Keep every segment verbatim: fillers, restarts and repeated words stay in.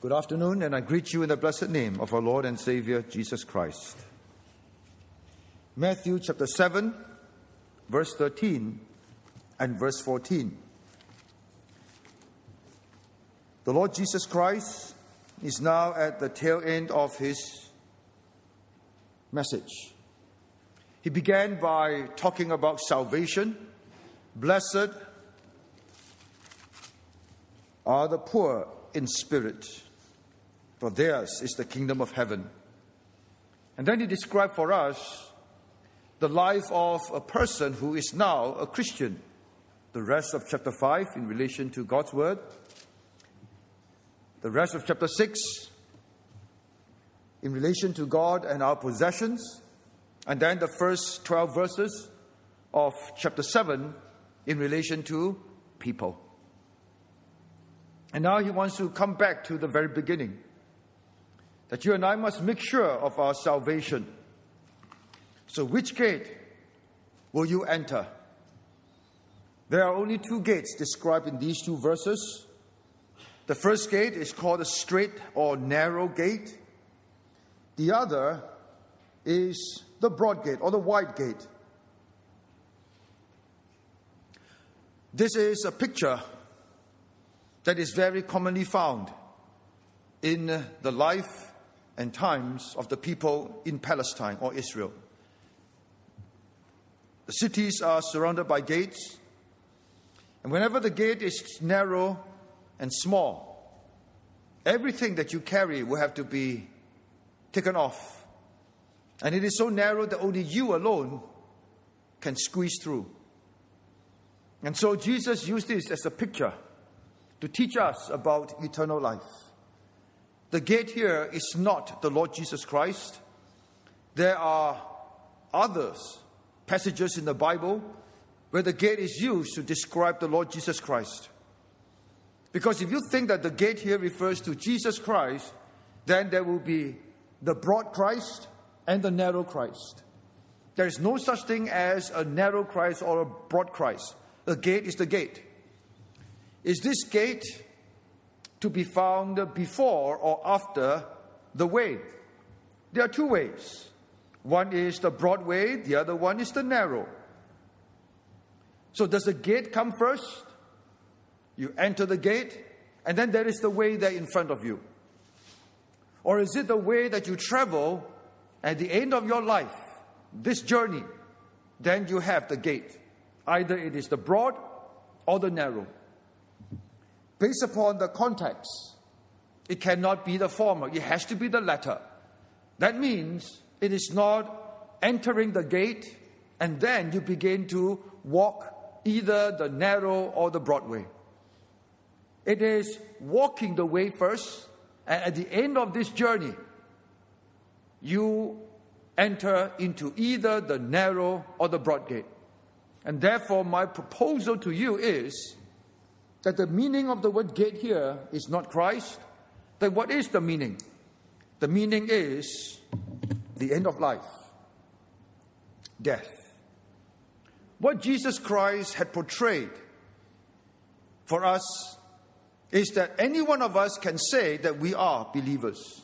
Good afternoon, and I greet you in the blessed name of our Lord and Savior, Jesus Christ. Matthew chapter seven, verse thirteen and verse fourteen. The Lord Jesus Christ is now at the tail end of his message. He began by talking about salvation. Blessed are the poor in spirit, for theirs is the kingdom of heaven. And then he described for us the life of a person who is now a Christian. The rest of chapter five in relation to God's word. The rest of chapter six in relation to God and our possessions. And then the first twelve verses of chapter seven in relation to people. And now he wants to come back to the very beginning. That you and I must make sure of our salvation. So which gate will you enter? There are only two gates described in these two verses. The first gate is called a straight or narrow gate. The other is the broad gate or the wide gate. This is a picture that is very commonly found in the life and times of the people in Palestine or Israel. The cities are surrounded by gates, and whenever the gate is narrow and small, everything that you carry will have to be taken off. And it is so narrow that only you alone can squeeze through. And so Jesus used this as a picture to teach us about eternal life. The gate here is not the Lord Jesus Christ. There are others, passages in the Bible, where the gate is used to describe the Lord Jesus Christ. Because if you think that the gate here refers to Jesus Christ, then there will be the broad Christ and the narrow Christ. There is no such thing as a narrow Christ or a broad Christ. The gate is the gate. Is this gate to be found before or after the way? There are two ways. One is the broad way, the other one is the narrow. So does the gate come first? You enter the gate, and then there is the way there in front of you. Or is it the way that you travel at the end of your life, this journey, then you have the gate. Either it is the broad or the narrow. Based upon the context, it cannot be the former. It has to be the latter. That means it is not entering the gate and then you begin to walk either the narrow or the broad way. It is walking the way first, and at the end of this journey, you enter into either the narrow or the broad gate. And therefore, my proposal to you is that the meaning of the word gate here is not Christ. Then what is the meaning? The meaning is the end of life, death. What Jesus Christ had portrayed for us is that any one of us can say that we are believers.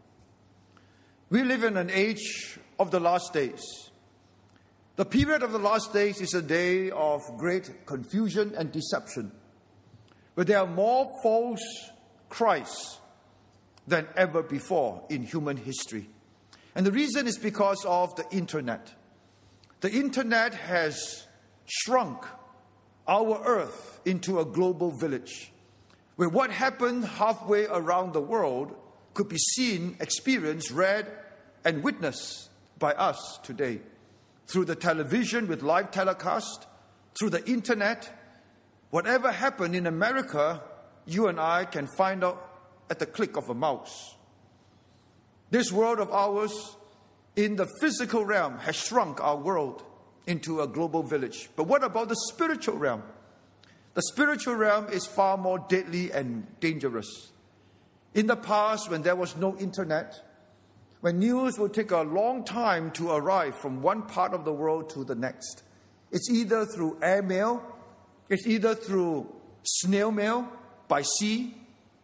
We live in an age of the last days. The period of the last days is a day of great confusion and deception, where there are more false Christs than ever before in human history. And the reason is because of the internet. The internet has shrunk our earth into a global village, where what happened halfway around the world could be seen, experienced, read, and witnessed by us today. Through the television with live telecast, through the internet. Whatever happened in America, you and I can find out at the click of a mouse. This world of ours, in the physical realm, has shrunk our world into a global village. But what about the spiritual realm? The spiritual realm is far more deadly and dangerous. In the past, when there was no internet, when news would take a long time to arrive from one part of the world to the next, it's either through airmail, it's either through snail mail by sea,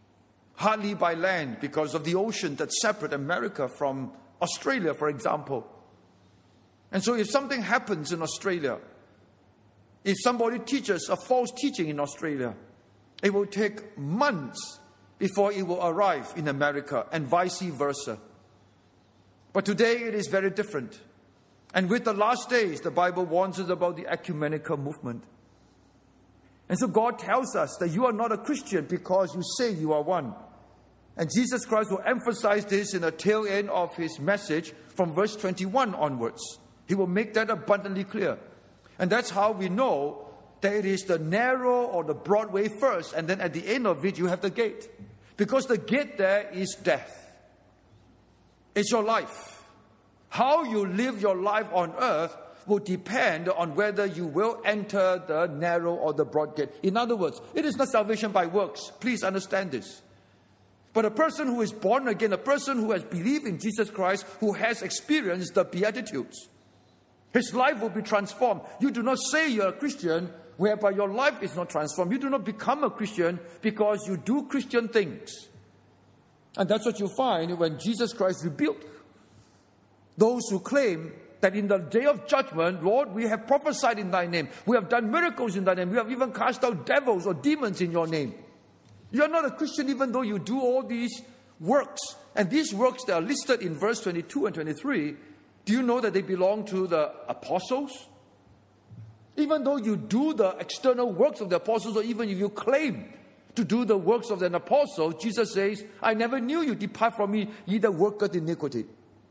hardly by land because of the ocean that separate America from Australia, for example. And so if something happens in Australia, if somebody teaches a false teaching in Australia, it will take months before it will arrive in America, and vice versa. But today it is very different. And with the last days, the Bible warns us about the ecumenical movement. And so God tells us that you are not a Christian because you say you are one. And Jesus Christ will emphasize this in the tail end of his message from verse twenty-one onwards. He will make that abundantly clear. And that's how we know that it is the narrow or the broad way first, and then at the end of it you have the gate. Because the gate there is death. It's your life. How you live your life on earth will depend on whether you will enter the narrow or the broad gate. In other words, it is not salvation by works. Please understand this. But a person who is born again, a person who has believed in Jesus Christ, who has experienced the Beatitudes, his life will be transformed. You do not say you're a Christian whereby your life is not transformed. You do not become a Christian because you do Christian things. And that's what you find when Jesus Christ rebuked those who claim that in the day of judgment, Lord, we have prophesied in thy name. We have done miracles in thy name. We have even cast out devils or demons in your name. You are not a Christian even though you do all these works. And these works that are listed in verse twenty-two and twenty-three, do you know that they belong to the apostles? Even though you do the external works of the apostles, or even if you claim to do the works of an apostle, Jesus says, I never knew you. Depart from me, ye that worketh iniquity.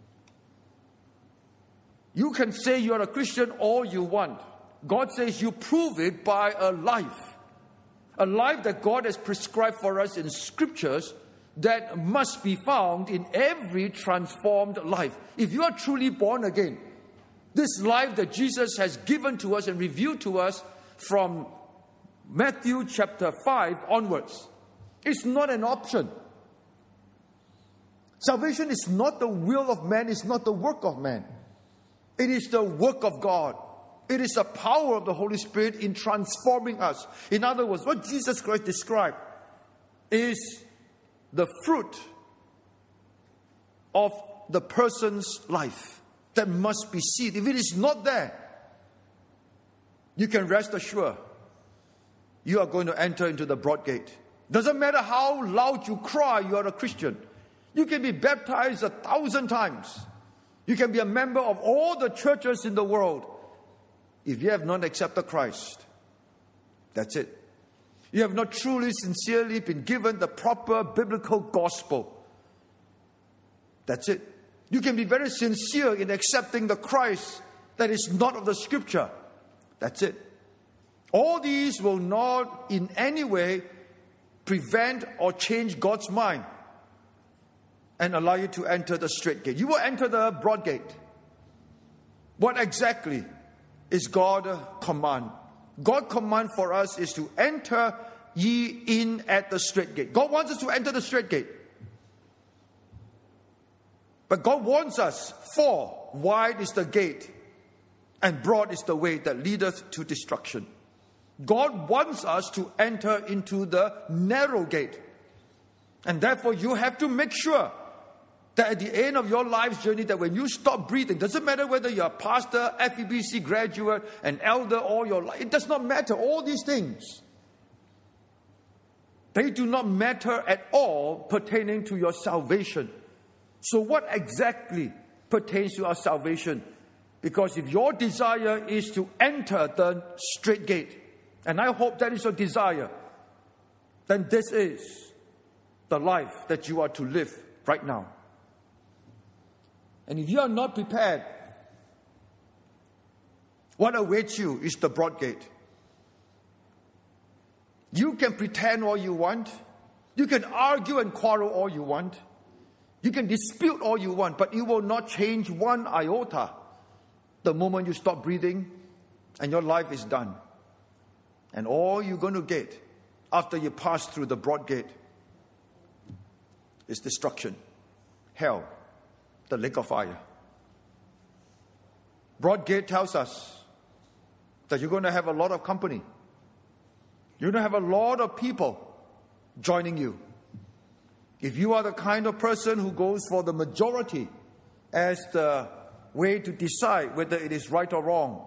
You can say you are a Christian all you want. God says you prove it by a life. A life that God has prescribed for us in scriptures that must be found in every transformed life. If you are truly born again, this life that Jesus has given to us and revealed to us from Matthew chapter five onwards, it's not an option. Salvation is not the will of man, it's not the work of man. It is the work of God. It is the power of the Holy Spirit in transforming us. In other words, what Jesus Christ described is the fruit of the person's life that must be seen. If it is not there, you can rest assured you are going to enter into the broad gate. Doesn't matter how loud you cry, you are a Christian. You can be baptized a thousand times. You can be a member of all the churches in the world. If you have not accepted Christ, that's it. You have not truly, sincerely been given the proper biblical gospel. That's it. You can be very sincere in accepting the Christ that is not of the scripture. That's it. All these will not in any way prevent or change God's mind and allow you to enter the straight gate. You will enter the broad gate. What exactly is God's command? God's command for us is to enter ye in at the straight gate. God wants us to enter the straight gate. But God wants us, for wide is the gate and broad is the way that leadeth to destruction. God wants us to enter into the narrow gate. And therefore you have to make sure that at the end of your life's journey, that when you stop breathing, doesn't matter whether you're a pastor, F E B C graduate, an elder all your life, it does not matter. All these things, they do not matter at all pertaining to your salvation. So what exactly pertains to our salvation? Because if your desire is to enter the straight gate, and I hope that is your desire, then this is the life that you are to live right now. And if you are not prepared, what awaits you is the broad gate. You can pretend all you want. You can argue and quarrel all you want. You can dispute all you want, but it will not change one iota the moment you stop breathing and your life is done. And all you're going to get after you pass through the broad gate is destruction, hell, the lake of fire. Broad gate tells us that you're going to have a lot of company. You're going to have a lot of people joining you. If you are the kind of person who goes for the majority as the way to decide whether it is right or wrong,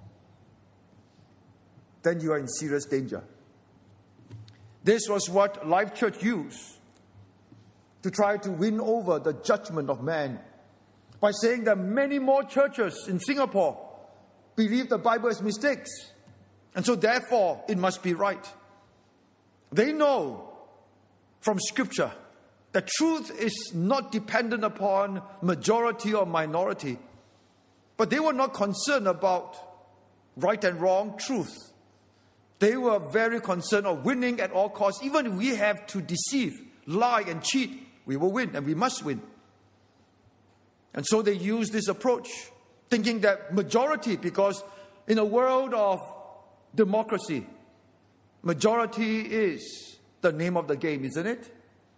then you are in serious danger. This was what Life Church used to try to win over the judgment of man by saying that many more churches in Singapore believe the Bible has mistakes, and so therefore it must be right. They know from Scripture that truth is not dependent upon majority or minority, but they were not concerned about right and wrong truth. They were very concerned of winning at all costs. Even if we have to deceive, lie, and cheat, we will win, and we must win. And so they use this approach, thinking that majority, because in a world of democracy, majority is the name of the game, isn't it?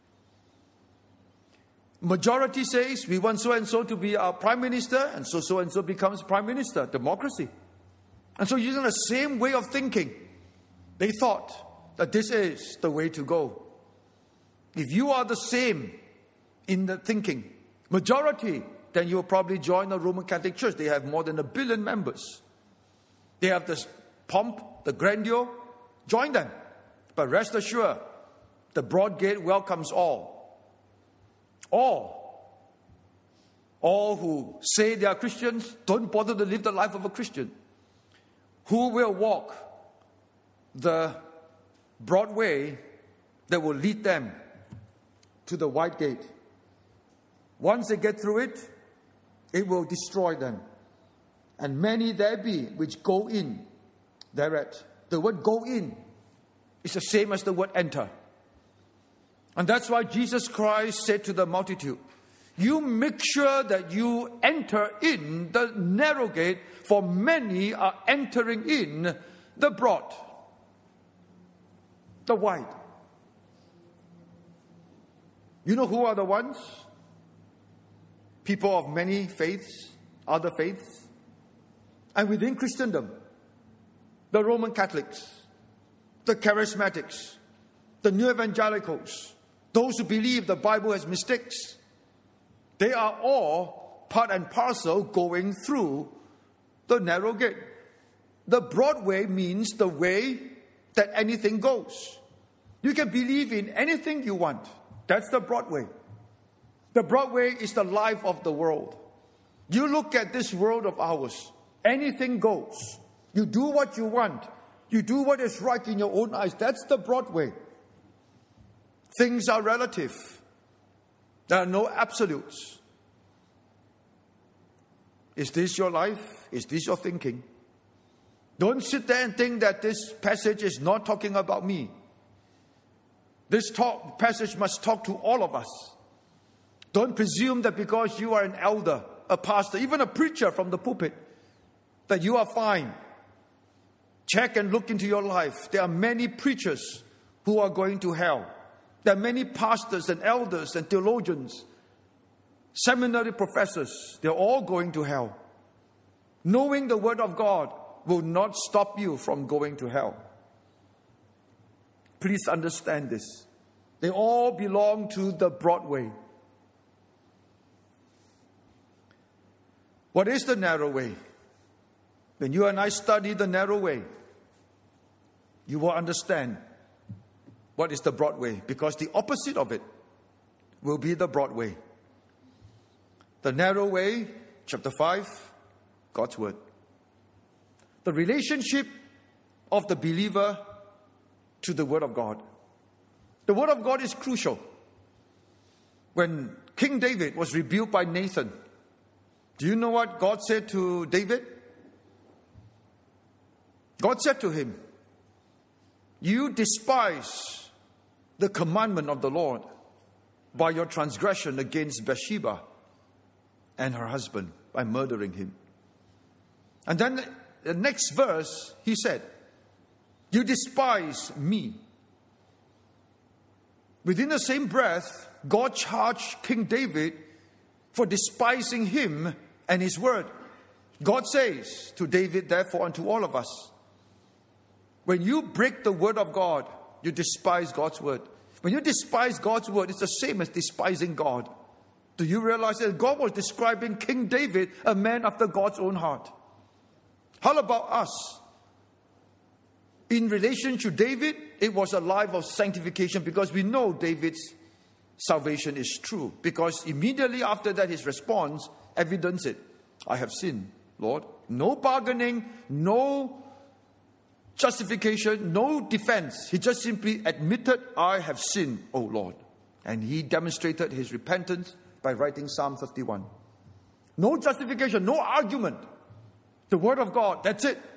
Majority says we want so-and-so to be our prime minister, and so so-and-so becomes prime minister. Democracy. And so using the same way of thinking, they thought that this is the way to go. If you are the same in the thinking, majority, then you'll probably join the Roman Catholic Church. They have more than a billion members. They have the pomp, the grandeur. Join them. But rest assured, the broad gate welcomes all. All. All who say they are Christians, don't bother to live the life of a Christian. Who will walk the broad way that will lead them to the wide gate. Once they get through it, it will destroy them. And many there be which go in thereat. The word go in is the same as the word enter. And that's why Jesus Christ said to the multitude, you make sure that you enter in the narrow gate, for many are entering in the broad, the wide. You know who are the ones? People of many faiths, other faiths. And within Christendom, the Roman Catholics, the Charismatics, the New Evangelicals, those who believe the Bible has mistakes, they are all part and parcel going through the narrow gate. The broad way means the way that anything goes. You can believe in anything you want. That's the broad way. The broad way is the life of the world. You look at this world of ours, anything goes. You do what you want. You do what is right in your own eyes. That's the broad way. Things are relative. There are no absolutes. Is this your life? Is this your thinking? Don't sit there and think that this passage is not talking about me. This talk, passage must talk to all of us. Don't presume that because you are an elder, a pastor, even a preacher from the pulpit, that you are fine. Check and look into your life. There are many preachers who are going to hell. There are many pastors and elders and theologians, seminary professors. They're all going to hell. Knowing the Word of God will not stop you from going to hell. Please understand this. They all belong to the broad way. What is the narrow way? When you and I study the narrow way, you will understand what is the broad way, because the opposite of it will be the broad way. The narrow way, chapter five, God's Word. The relationship of the believer to the Word of God. The Word of God is crucial. When King David was rebuked by Nathan, do you know what God said to David? God said to him, you despise the commandment of the Lord by your transgression against Bathsheba and her husband, by murdering him. And then the next verse, he said, you despise me. Within the same breath, God charged King David for despising him and his word. God says to David, therefore, and to all of us, when you break the word of God, you despise God's word. When you despise God's word, it's the same as despising God. Do you realize that God was describing King David, a man after God's own heart? How about us? In relation to David, it was a life of sanctification because we know David's salvation is true. Because immediately after that, his response evidenced it. I have sinned, Lord. No bargaining, no justification, no defense. He just simply admitted, I have sinned, O Lord. And he demonstrated his repentance by writing Psalm fifty-one. No justification, no argument. The Word of God, that's it.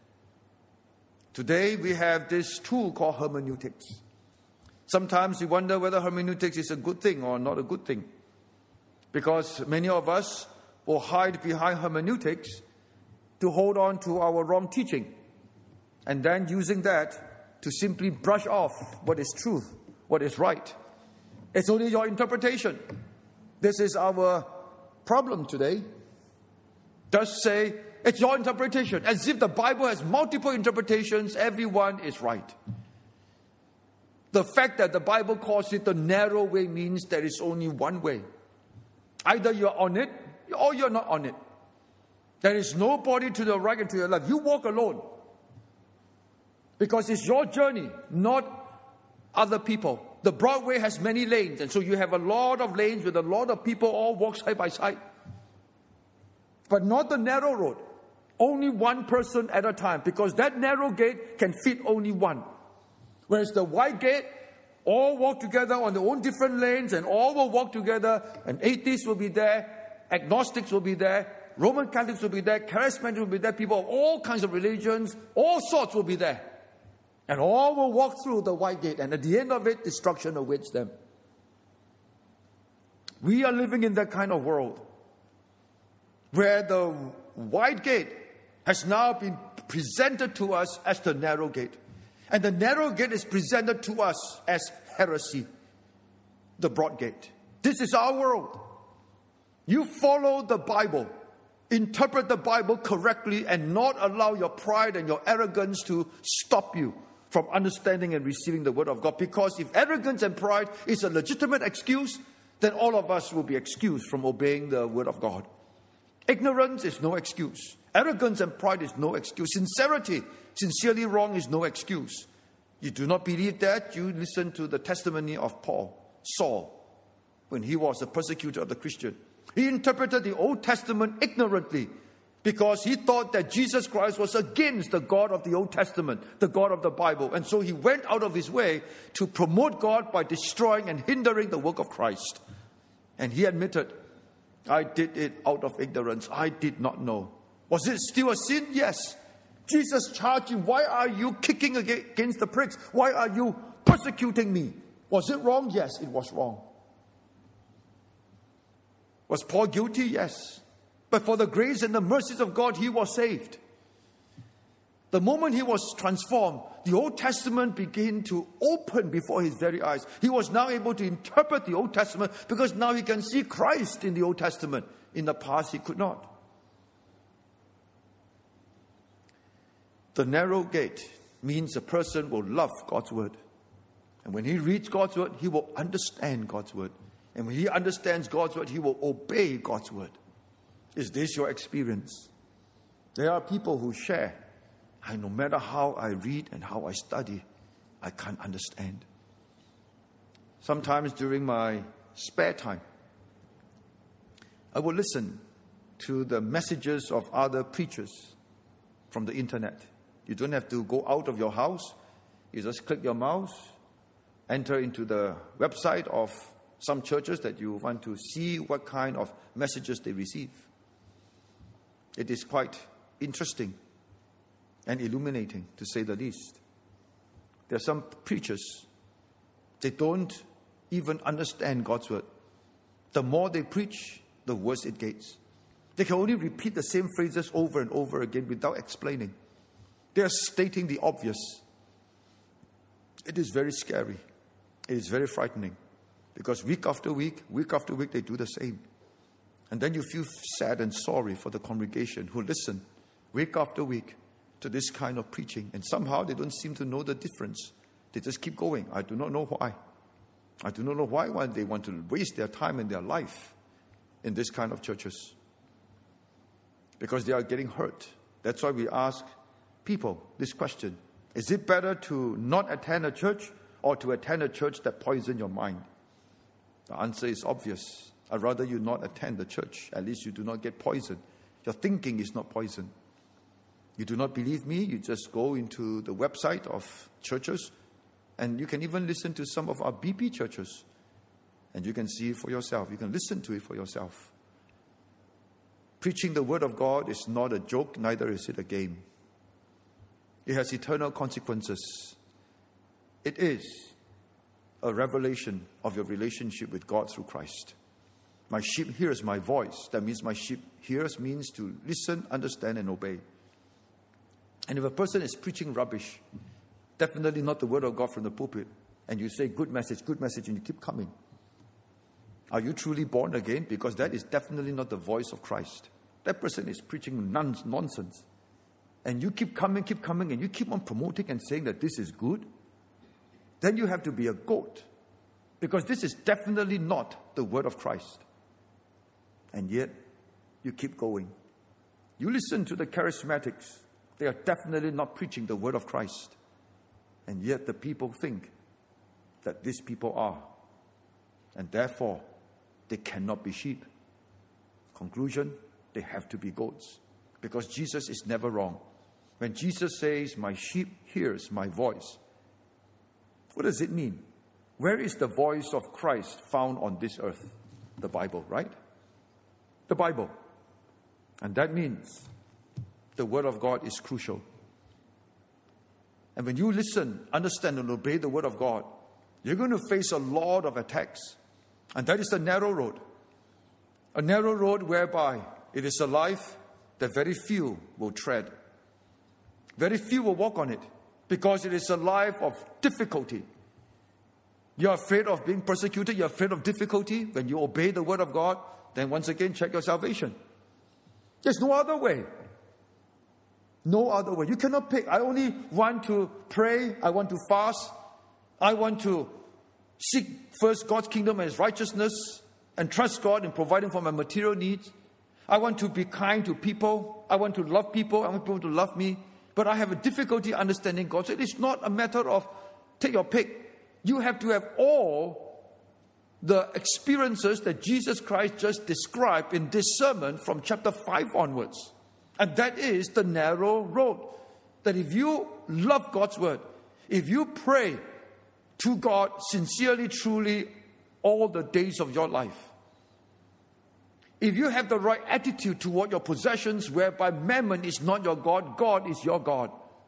Today we have this tool called hermeneutics. Sometimes we wonder whether hermeneutics is a good thing or not a good thing. Because many of us will hide behind hermeneutics to hold on to our wrong teaching. And then using that to simply brush off what is truth, what is right. It's only your interpretation. This is our problem today. Just say, it's your interpretation. As if the Bible has multiple interpretations, everyone is right. The fact that the Bible calls it the narrow way means there is only one way. Either you're on it or you're not on it. There is nobody to the right and to your left. You walk alone. Because it's your journey, not other people. The broad way has many lanes, and so you have a lot of lanes with a lot of people all walk side by side. But not the narrow road. Only one person at a time, because that narrow gate can fit only one. Whereas the wide gate, all walk together on their own different lanes, and all will walk together, and atheists will be there, agnostics will be there, Roman Catholics will be there, charismatics will be there, people of all kinds of religions, all sorts will be there. And all will walk through the wide gate, and at the end of it, destruction awaits them. We are living in that kind of world where the wide gate has now been presented to us as the narrow gate. And the narrow gate is presented to us as heresy, the broad gate. This is our world. You follow the Bible, interpret the Bible correctly, and not allow your pride and your arrogance to stop you from understanding and receiving the Word of God. Because if arrogance and pride is a legitimate excuse, then all of us will be excused from obeying the Word of God. Ignorance is no excuse. Arrogance and pride is no excuse. Sincerity, sincerely wrong, is no excuse. You do not believe that? You listen to the testimony of Paul, Saul, when he was a persecutor of the Christian. He interpreted the Old Testament ignorantly because he thought that Jesus Christ was against the God of the Old Testament, the God of the Bible. And so he went out of his way to promote God by destroying and hindering the work of Christ. And he admitted, I did it out of ignorance. I did not know. Was it still a sin? Yes. Jesus charged him, why are you kicking against the pricks? Why are you persecuting me? Was it wrong? Yes, it was wrong. Was Paul guilty? Yes. But for the grace and the mercies of God, he was saved. The moment he was transformed, the Old Testament began to open before his very eyes. He was now able to interpret the Old Testament because now he can see Christ in the Old Testament. In the past, he could not. The narrow gate means a person will love God's word. And when he reads God's word, he will understand God's word. And when he understands God's word, he will obey God's word. Is this your experience? There are people who share, I, no matter how I read and how I study, I can't understand. Sometimes during my spare time, I will listen to the messages of other preachers from the internet. You don't have to go out of your house. You just click your mouse, enter into the website of some churches that you want to see what kind of messages they receive. It is quite interesting and illuminating, to say the least. There are some preachers, they don't even understand God's word. The more they preach, the worse it gets. They can only repeat the same phrases over and over again without explaining. They are stating the obvious. It is very scary. It is very frightening. Because week after week, week after week, they do the same. And then you feel sad and sorry for the congregation who listen week after week to this kind of preaching. And somehow they don't seem to know the difference. They just keep going. I do not know why. I do not know why, why they want to waste their time and their life in this kind of churches. Because they are getting hurt. That's why we ask people this question. Is it better to not attend a church or to attend a church that poisons your mind? The answer is obvious. I'd rather you not attend the church. At least you do not get poisoned. Your thinking is not poisoned. You do not believe me? You just go into the website of churches, and you can even listen to some of our B P churches, and you can see it for yourself. You can listen to it for yourself. Preaching the Word of God is not a joke, neither is it a game. It has eternal consequences. It is a revelation of your relationship with God through Christ. My sheep hears my voice. That means my sheep hears means to listen, understand, and obey. And if a person is preaching rubbish, definitely not the Word of God from the pulpit, and you say, good message, good message, and you keep coming, are you truly born again? Because that is definitely not the voice of Christ. That person is preaching nonsense. And you keep coming, keep coming, and you keep on promoting and saying that this is good. Then you have to be a goat. Because this is definitely not the word of Christ. And yet, you keep going. You listen to the charismatics. They are definitely not preaching the word of Christ. And yet the people think that these people are. And therefore, they cannot be sheep. Conclusion, they have to be goats. Because Jesus is never wrong. When Jesus says, my sheep hears my voice, what does it mean? Where is the voice of Christ found on this earth? The Bible, right? The Bible. And that means the Word of God is crucial. And when you listen, understand, and obey the Word of God, you're going to face a lot of attacks. And that is the narrow road. A narrow road whereby it is a life that very few will tread. Very few will walk on it because it is a life of difficulty. You're afraid of being persecuted. You're afraid of difficulty. When you obey the Word of God, then once again, check your salvation. There's no other way. No other way. You cannot pick. I only want to pray. I want to fast. I want to seek first God's kingdom and His righteousness and trust God in providing for my material needs. I want to be kind to people. I want to love people. I want people to love me. But I have a difficulty understanding God. So it is not a matter of take your pick. You have to have all the experiences that Jesus Christ just described in this sermon from chapter five onwards. And that is the narrow road. That if you love God's word, if you pray to God sincerely, truly, all the days of your life, if you have the right attitude toward your possessions, whereby mammon is not your God, God is your God.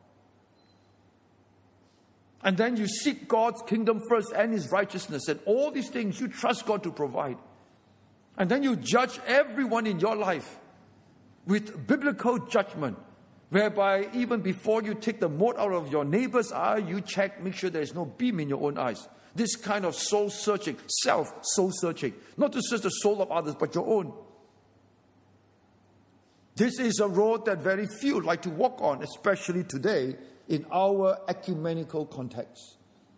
And then you seek God's kingdom first and His righteousness, and all these things you trust God to provide. And then you judge everyone in your life with biblical judgment, whereby even before you take the mote out of your neighbor's eye, you check, make sure there is no beam in your own eyes. This kind of soul-searching, self-soul-searching. Not to search the soul of others, but your own. This is a road that very few like to walk on, especially today in our ecumenical context.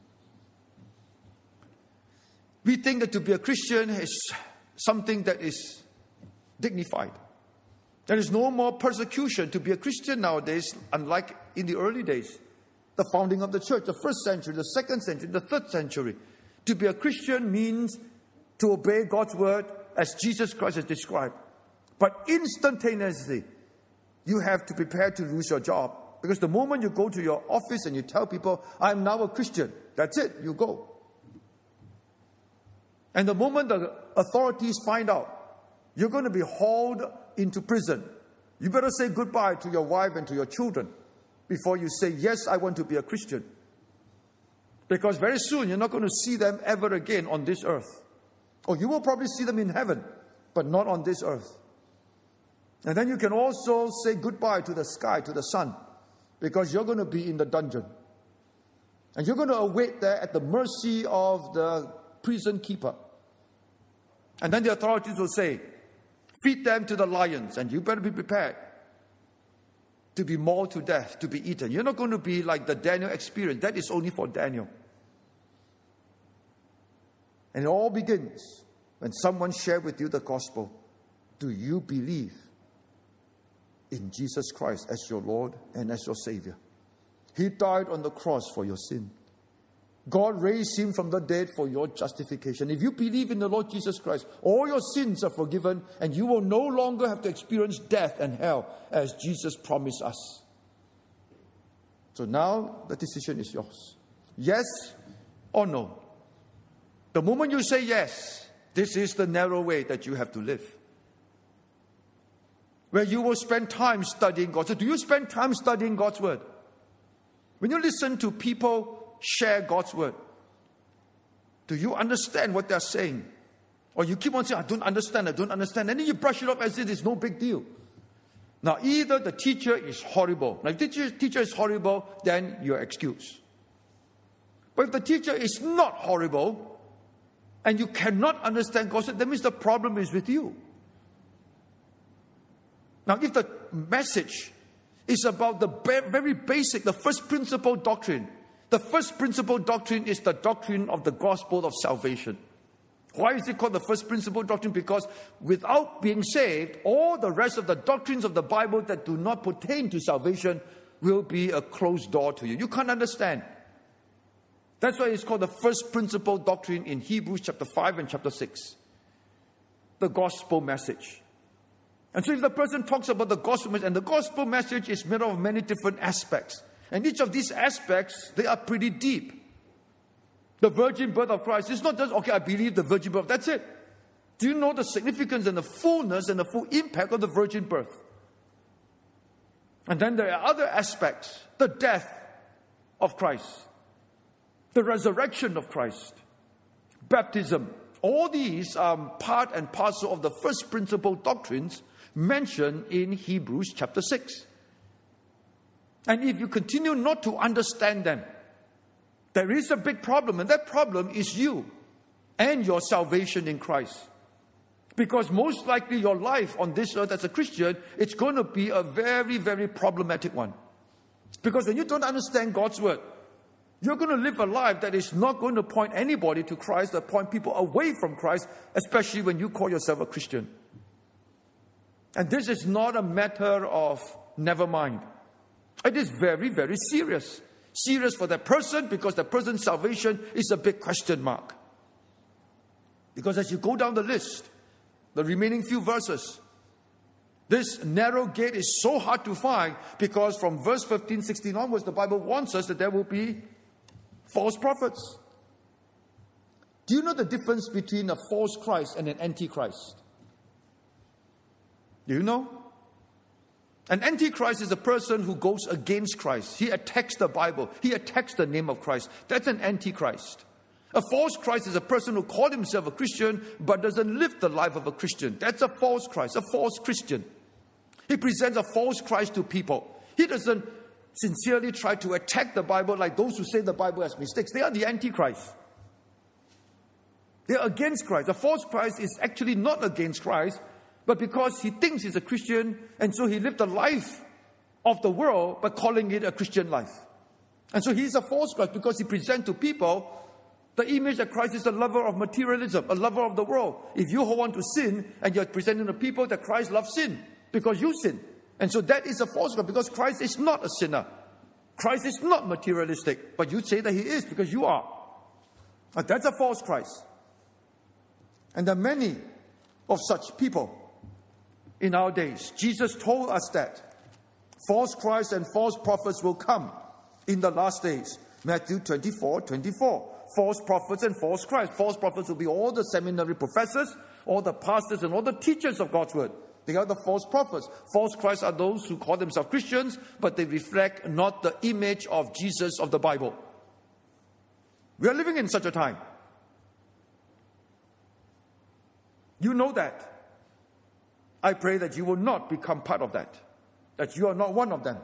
We think that to be a Christian is something that is dignified. There is no more persecution to be a Christian nowadays, unlike in the early days. The founding of the church, the first century, the second century, the third century. To be a Christian means to obey God's word as Jesus Christ has described. But instantaneously, you have to prepare to lose your job. Because the moment you go to your office and you tell people, I'm now a Christian, that's it, you go. And the moment the authorities find out, you're going to be hauled into prison. You better say goodbye to your wife and to your children before you say, yes, I want to be a Christian. Because very soon you're not going to see them ever again on this earth. Or you will probably see them in heaven, but not on this earth. And then you can also say goodbye to the sky, to the sun, because you're going to be in the dungeon. And you're going to await there at the mercy of the prison keeper. And then the authorities will say, feed them to the lions, and you better be prepared to be mauled to death, to be eaten. You're not going to be like the Daniel experience. That is only for Daniel. And it all begins when someone shares with you the gospel. Do you believe in Jesus Christ as your Lord and as your Savior? He died on the cross for your sin. God raised him from the dead for your justification. If you believe in the Lord Jesus Christ, all your sins are forgiven and you will no longer have to experience death and hell as Jesus promised us. So now the decision is yours. Yes or no? The moment you say yes, this is the narrow way that you have to live. Where you will spend time studying God's word. Do you spend time studying God's word? When you listen to people share God's word, do you understand what they're saying? Or you keep on saying, I don't understand, I don't understand. And then you brush it off as if it's no big deal. Now, either the teacher is horrible. Now, if the teacher, teacher is horrible, then you're excused. But if the teacher is not horrible, and you cannot understand God's word, that means the problem is with you. Now, if the message is about the very basic, the first principle doctrine, the first principle doctrine is the doctrine of the gospel of salvation. Why is it called the first principle doctrine? Because without being saved, all the rest of the doctrines of the Bible that do not pertain to salvation will be a closed door to you. You can't understand. That's why it's called the first principle doctrine in Hebrews chapter five and chapter six. The gospel message. And so if the person talks about the gospel message, and the gospel message is made up of many different aspects. And each of these aspects, they are pretty deep. The virgin birth of Christ is not just, okay, I believe the virgin birth, that's it. Do you know the significance and the fullness and the full impact of the virgin birth? And then there are other aspects. The death of Christ. The resurrection of Christ. Baptism. All these are part and parcel of the first principle doctrines mentioned in Hebrews chapter six. And if you continue not to understand them, there is a big problem, and that problem is you and your salvation in Christ. Because most likely your life on this earth as a Christian, it's going to be a very, very problematic one. Because when you don't understand God's word, you're going to live a life that is not going to point anybody to Christ, or point people away from Christ, especially when you call yourself a Christian. And this is not a matter of never mind. It is very, very serious. Serious for that person, because the person's salvation is a big question mark. Because as you go down the list, the remaining few verses, this narrow gate is so hard to find, because from verse fifteen, sixteen onwards, the Bible warns us that there will be false prophets. Do you know the difference between a false Christ and an antichrist? Do you know? An antichrist is a person who goes against Christ. He attacks the Bible. He attacks the name of Christ. That's an antichrist. A false Christ is a person who calls himself a Christian but doesn't live the life of a Christian. That's a false Christ, a false Christian. He presents a false Christ to people. He doesn't sincerely try to attack the Bible like those who say the Bible has mistakes. They are the antichrist. They are against Christ. A false Christ is actually not against Christ, but because he thinks he's a Christian, and so he lived the life of the world by calling it a Christian life. And so he's a false Christ because he presents to people the image that Christ is a lover of materialism, a lover of the world. If you hold on to sin, and you're presenting to people that Christ loves sin because you sin. And so that is a false Christ, because Christ is not a sinner. Christ is not materialistic, but you say that he is because you are. And that's a false Christ. And there are many of such people in our days. Jesus told us that false Christs and false prophets will come in the last days. Matthew twenty-four, twenty-four. False prophets and false Christs. False prophets will be all the seminary professors, all the pastors, and all the teachers of God's word. They are the false prophets. False Christs are those who call themselves Christians, but they reflect not the image of Jesus of the Bible. We are living in such a time. You know that. I pray that you will not become part of that, that you are not one of them.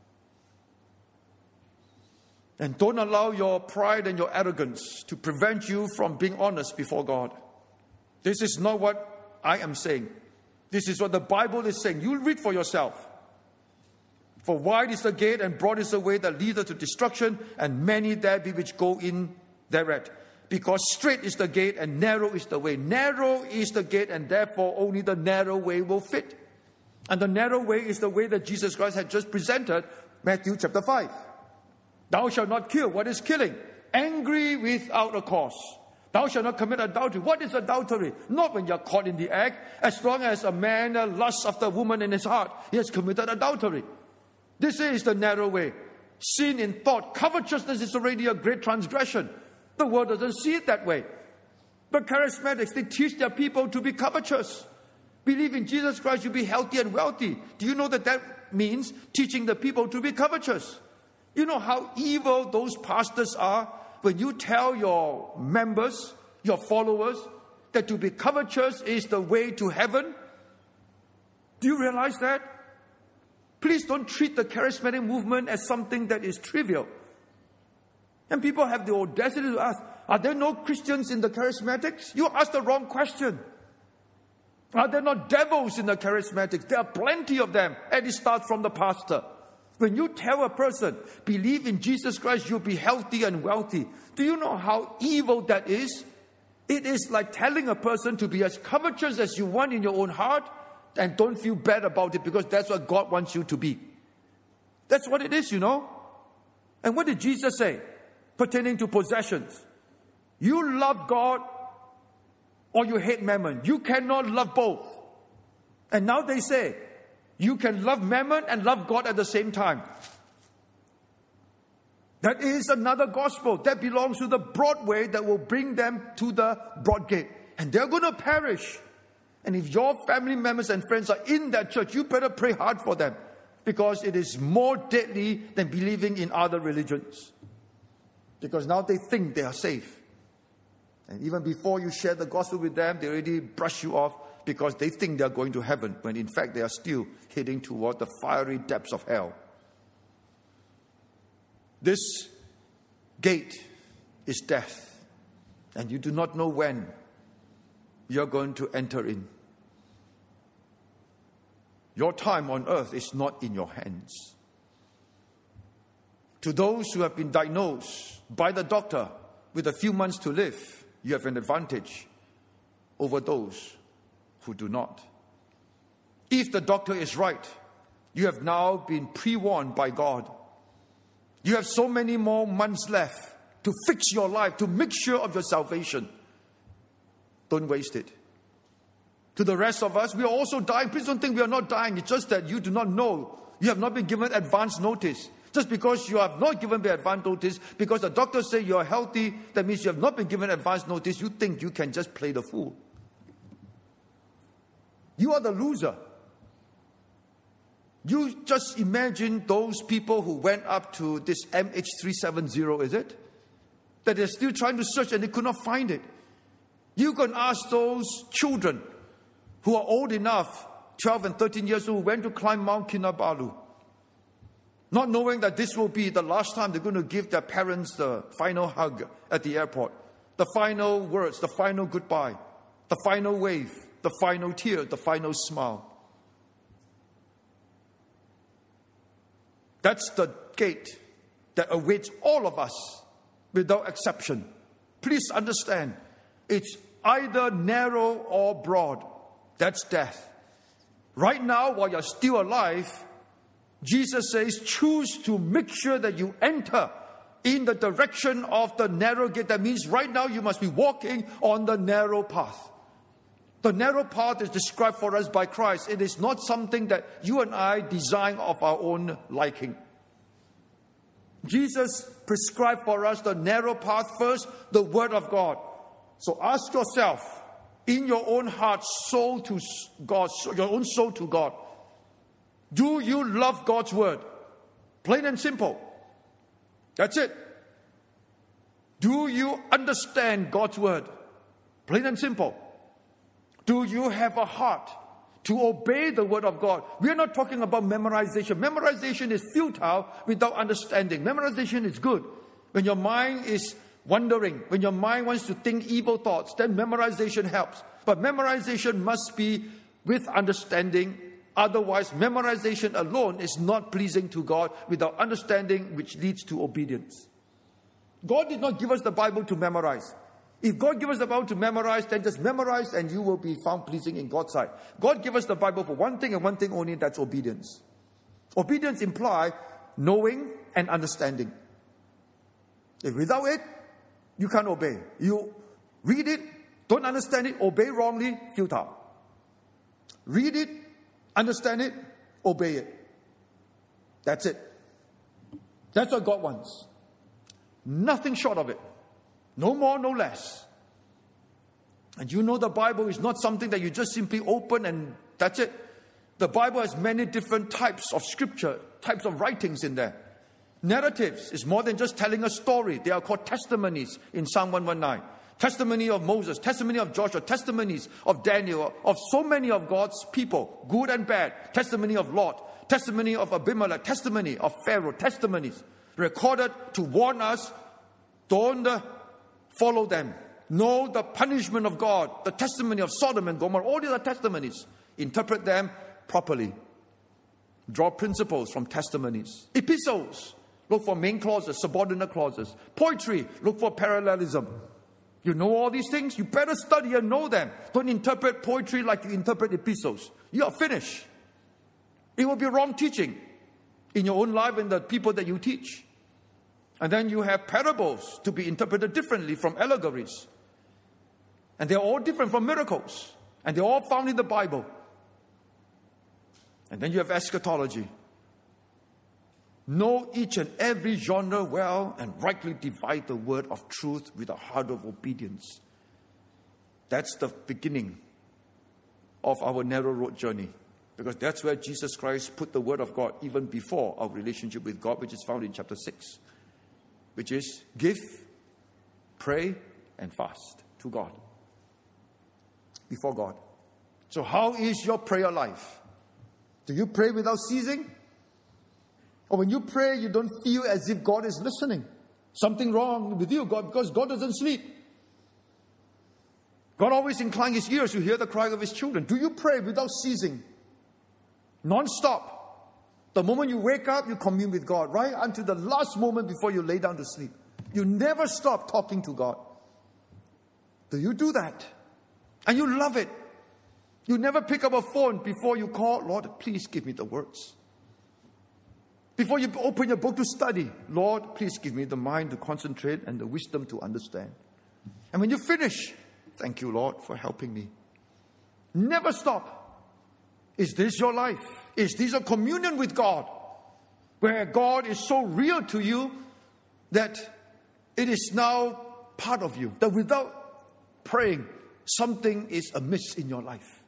And don't allow your pride and your arrogance to prevent you from being honest before God. This is not what I am saying. This is what the Bible is saying. You'll read for yourself. For wide is the gate and broad is the way that leadeth to destruction, and many there be which go in thereat. Because straight is the gate and narrow is the way. Narrow is the gate and therefore only the narrow way will fit. And the narrow way is the way that Jesus Christ had just presented, Matthew chapter five. Thou shalt not kill. What is killing? Angry without a cause. Thou shalt not commit adultery. What is adultery? Not when you are caught in the act. As long as a man lusts after a woman in his heart, he has committed adultery. This is the narrow way. Sin in thought. Covetousness is already a great transgression. The world doesn't see it that way. But charismatics, they teach their people to be covetous. Believe in Jesus Christ, you'll be healthy and wealthy. Do you know that that means teaching the people to be covetous? You know how evil those pastors are when you tell your members, your followers, that to be covetous is the way to heaven? Do you realize that? Please don't treat the charismatic movement as something that is trivial. And people have the audacity to ask, are there no Christians in the charismatics? You asked the wrong question. Are there not devils in the charismatics? There are plenty of them, and it starts from the pastor. When you tell a person, believe in Jesus Christ, you'll be healthy and wealthy. Do you know how evil that is? It is like telling a person to be as covetous as you want in your own heart, and don't feel bad about it because that's what God wants you to be. That's what it is, you know. And what did Jesus say pertaining to possessions? You love God or you hate mammon. You cannot love both. And now they say, you can love mammon and love God at the same time. That is another gospel that belongs to the broad way that will bring them to the broad gate. And they're going to perish. And if your family members and friends are in that church, you better pray hard for them. Because it is more deadly than believing in other religions. Because now they think they are safe. And even before you share the gospel with them, they already brush you off because they think they are going to heaven, when in fact they are still heading toward the fiery depths of hell. This gate is death, and you do not know when you're going to enter in. Your time on earth is not in your hands. To those who have been diagnosed by the doctor with a few months to live, you have an advantage over those who do not. If the doctor is right, you have now been pre-warned by God. You have so many more months left to fix your life, to make sure of your salvation. Don't waste it. To the rest of us, we are also dying. Please don't think we are not dying. It's just that you do not know. You have not been given advance notice. Just because you have not given the advance notice, because the doctors say you are healthy, that means you have not been given advance notice, you think you can just play the fool. You are the loser. You just imagine those people who went up to this M H three seventy, is it? That they're still trying to search and they could not find it. You can ask those children who are old enough, twelve and thirteen years old, who went to climb Mount Kinabalu, not knowing that this will be the last time they're going to give their parents the final hug at the airport, the final words, the final goodbye, the final wave, the final tear, the final smile. That's the gate that awaits all of us without exception. Please understand, it's either narrow or broad. That's death. Right now, while you're still alive, Jesus says, choose to make sure that you enter in the direction of the narrow gate. That means right now you must be walking on the narrow path. The narrow path is described for us by Christ. It is not something that you and I design of our own liking. Jesus prescribed for us the narrow path first, the Word of God. So ask yourself, in your own heart, soul to God, your own soul to God, do you love God's Word? Plain and simple. That's it. Do you understand God's Word? Plain and simple. Do you have a heart to obey the Word of God? We are not talking about memorization. Memorization is futile without understanding. Memorization is good. When your mind is wandering, when your mind wants to think evil thoughts, then memorization helps. But memorization must be with understanding. Otherwise, memorization alone is not pleasing to God without understanding, which leads to obedience. God did not give us the Bible to memorize. If God gives us the Bible to memorize, then just memorize and you will be found pleasing in God's sight. God gave us the Bible for one thing and one thing only, that's obedience. Obedience implies knowing and understanding. If without it, you can't obey. You read it, don't understand it, obey wrongly, futile. Read it, understand it, obey it. That's it. That's what God wants. Nothing short of it. No more, no less. And you know the Bible is not something that you just simply open and that's it. The Bible has many different types of scripture, types of writings in there. Narratives is more than just telling a story. They are called testimonies in Psalm one nineteen. Testimony of Moses, testimony of Joshua, testimonies of Daniel, of so many of God's people, good and bad. Testimony of Lot, testimony of Abimelech, testimony of Pharaoh, testimonies recorded to warn us, don't uh, follow them. Know the punishment of God, the testimony of Sodom and Gomorrah. All these are testimonies. Interpret them properly. Draw principles from testimonies. Epistles, look for main clauses, subordinate clauses. Poetry, look for parallelism. You know all these things? You better study and know them. Don't interpret poetry like you interpret epistles. You are finished. It will be wrong teaching in your own life and the people that you teach. And then you have parables to be interpreted differently from allegories. And they're all different from miracles. And they're all found in the Bible. And then you have eschatology. Know each and every genre well and rightly divide the word of truth with a heart of obedience. That's the beginning of our narrow road journey. Because that's where Jesus Christ put the word of God even before our relationship with God, which is found in chapter six. Which is give, pray, and fast to God. Before God. So how is your prayer life? Do you pray without ceasing? Or when you pray, you don't feel as if God is listening? Something wrong with you, God, because God doesn't sleep. God always inclines his ears to hear the cry of his children. Do you pray without ceasing? Non-stop. The moment you wake up, you commune with God, right until the last moment before you lay down to sleep. You never stop talking to God. Do you do that? And you love it. You never pick up a phone before you call, Lord, please give me the words. Before you open your book to study, Lord, please give me the mind to concentrate and the wisdom to understand. And when you finish, thank you, Lord, for helping me. Never stop. Is this your life? Is this a communion with God? Where God is so real to you that it is now part of you. That without praying, something is amiss in your life.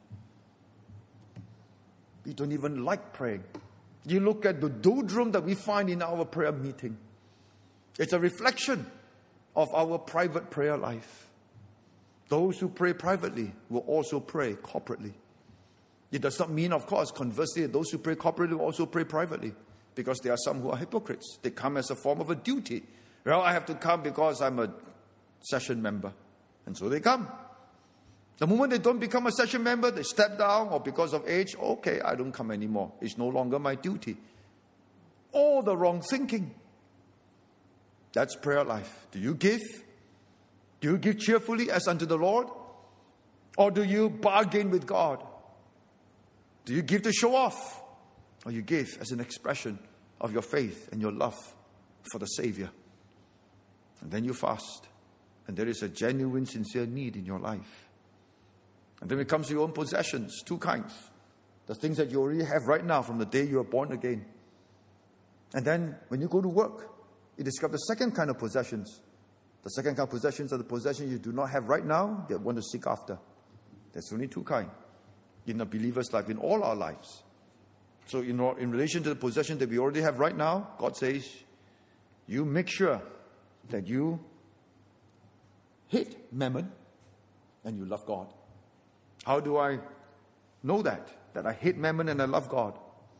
We don't even like praying. You look at the doldrum that we find in our prayer meeting. It's a reflection of our private prayer life. Those who pray privately will also pray corporately. It does not mean, of course, conversely, those who pray corporately will also pray privately. Because there are some who are hypocrites. They come as a form of a duty. Well, I have to come because I'm a session member. And so they come. The moment they don't become a session member, they step down, or because of age, okay, I don't come anymore. It's no longer my duty. All the wrong thinking. That's prayer life. Do you give? Do you give cheerfully as unto the Lord? Or do you bargain with God? Do you give to show off? Or you give as an expression of your faith and your love for the Savior? And then you fast. And there is a genuine, sincere need in your life. And then it comes to your own possessions, two kinds. The things that you already have right now from the day you were born again. And then when you go to work, you discover the second kind of possessions. The second kind of possessions are the possessions you do not have right now, that you want to seek after. There's only two kinds in a believer's life, in all our lives. So in, in relation to the possession that we already have right now, God says, you make sure that you hate mammon and you love God. How do I know that? That I hate mammon and I love God?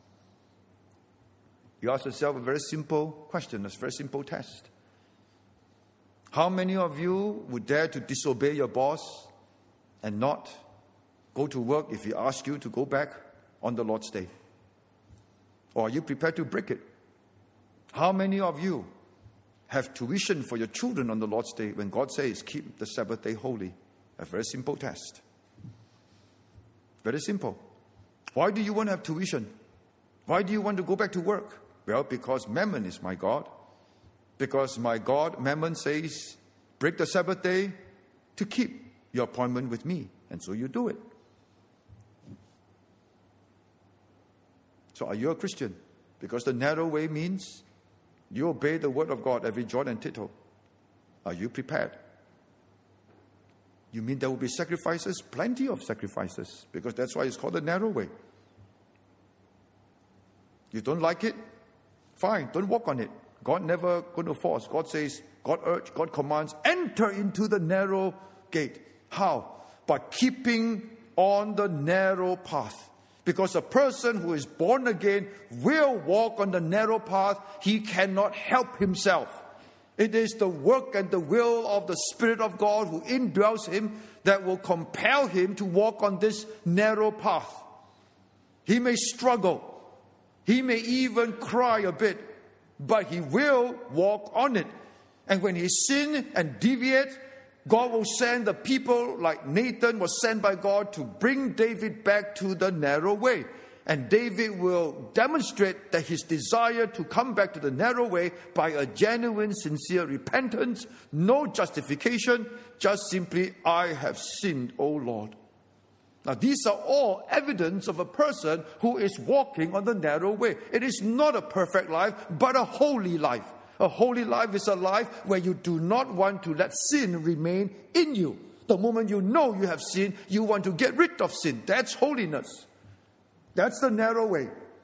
You ask yourself a very simple question, a very simple test. How many of you would dare to disobey your boss and not go to work if he asks you to go back on the Lord's Day? Or are you prepared to break it? How many of you have tuition for your children on the Lord's Day when God says, keep the Sabbath day holy? A very simple test. Very simple. Why do you want to have tuition? Why do you want to go back to work? Well, because Mammon is my God. Because my God, Mammon, says, break the Sabbath day to keep your appointment with me. And so you do it. So are you a Christian? Because the narrow way means you obey the word of God every jot and tittle. Are you prepared? You mean there will be sacrifices? Plenty of sacrifices. Because that's why it's called the narrow way. You don't like it? Fine, don't walk on it. God never going to force. God says, God urges, God commands, enter into the narrow gate. How? By keeping on the narrow path. Because a person who is born again will walk on the narrow path. He cannot help himself. It is the work and the will of the Spirit of God who indwells him that will compel him to walk on this narrow path. He may struggle. He may even cry a bit, but he will walk on it. And when he sin and deviate, God will send the people like Nathan was sent by God to bring David back to the narrow way. And David will demonstrate that his desire to come back to the narrow way by a genuine, sincere repentance, no justification, just simply, I have sinned, O Lord. Now, these are all evidence of a person who is walking on the narrow way. It is not a perfect life, but a holy life. A holy life is a life where you do not want to let sin remain in you. The moment you know you have sinned, you want to get rid of sin. That's holiness. That's the narrow way.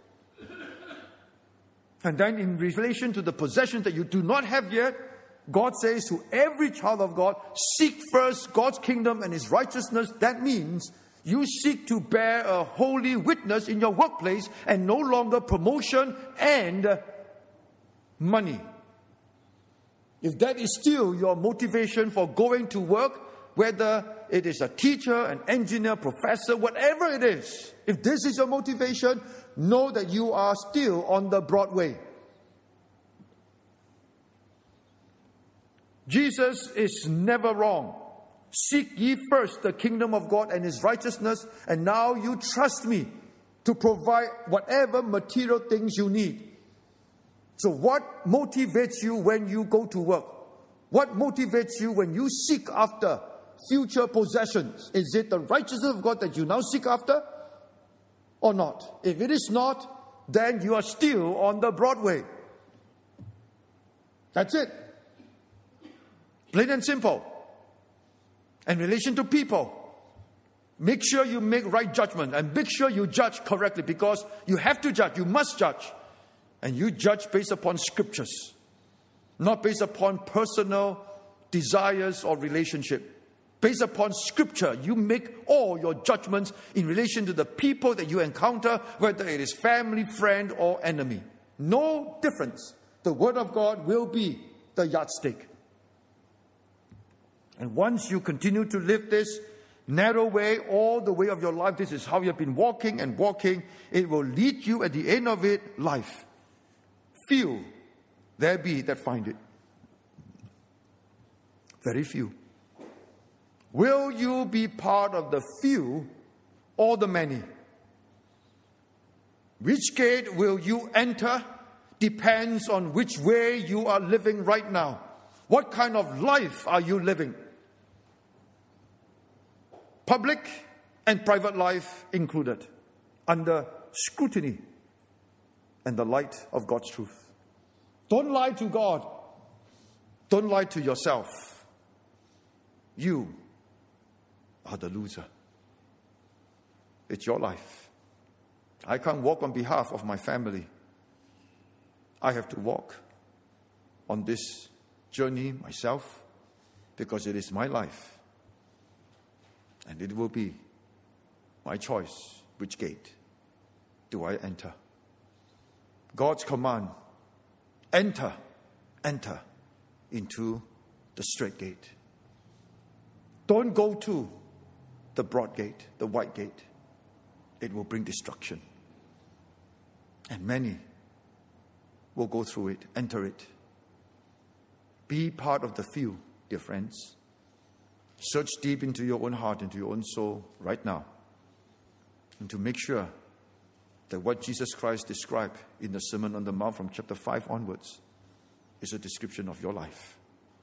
And then in relation to the possessions that you do not have yet, God says to every child of God, seek first God's kingdom and His righteousness. That means you seek to bear a holy witness in your workplace and no longer promotion and money. If that is still your motivation for going to work, whether it is a teacher, an engineer, professor, whatever it is, if this is your motivation, know that you are still on the broad way. Jesus is never wrong. Seek ye first the kingdom of God and His righteousness, and now you trust me to provide whatever material things you need. So what motivates you when you go to work? What motivates you when you seek after future possessions? Is it the righteousness of God that you now seek after or not? If it is not, then you are still on the broad way. That's it. Plain and simple. In relation to people, make sure you make right judgment and make sure you judge correctly, because you have to judge, you must judge. And you judge based upon scriptures, not based upon personal desires or relationship. Based upon scripture, you make all your judgments in relation to the people that you encounter, whether it is family, friend, or enemy. No difference. The word of God will be the yardstick. And once you continue to live this narrow way all the way of your life, this is how you have been walking and walking, it will lead you at the end of it, life. Few there be that find it. Very few. Will you be part of the few or the many? Which gate will you enter depends on which way you are living right now. What kind of life are you living? Public and private life included, under scrutiny and the light of God's truth. Don't lie to God. Don't lie to yourself. You are the loser. It's your life. I can't walk on behalf of my family. I have to walk on this journey myself, because it is my life. And it will be my choice which gate do I enter. God's command, enter, enter into the straight gate. Don't go to the broad gate, the wide gate. It will bring destruction. And many will go through it, enter it, Be part of the few, dear friends. Search deep into your own heart, into your own soul right now, and to make sure that what Jesus Christ described in the Sermon on the Mount from chapter five onwards is a description of your life.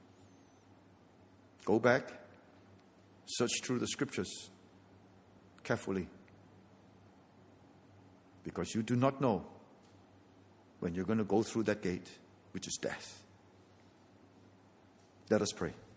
Go back, search through the scriptures carefully, because you do not know when you're going to go through that gate, which is death. Let us pray.